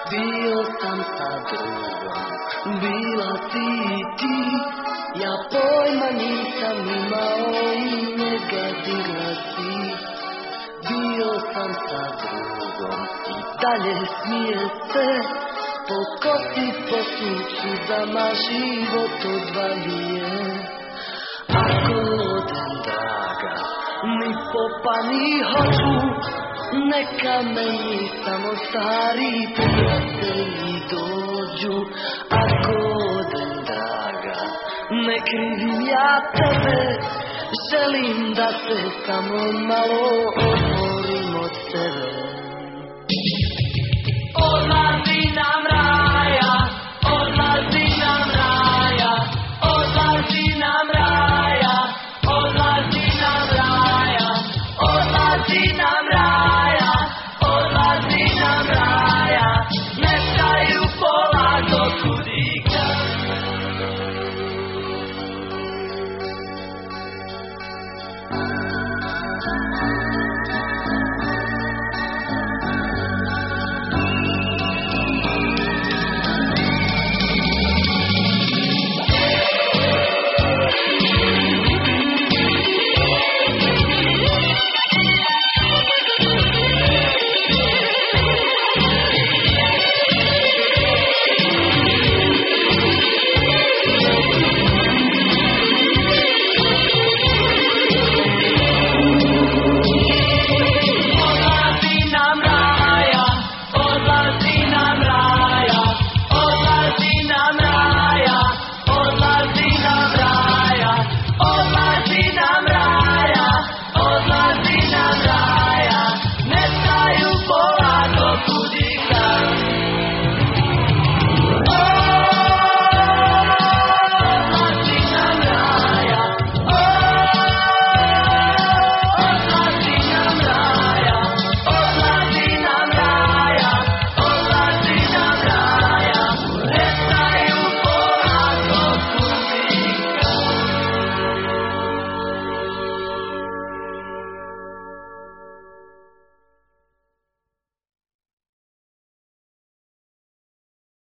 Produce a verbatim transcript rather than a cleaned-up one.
Bio sam sa drugom, bila si i ti. Ja pojma nisam imao i njega digla si. Bio sam sa drugom i dalje smije se. Po kosi, po suncu, zama život odvaljuje. Ako odem, draga, ni popa ni hoću, neka meni samo stari prijatelji dođu. Ako odem, draga, ne krivim ja tebe, želim da se samo malo odmorim od sebe.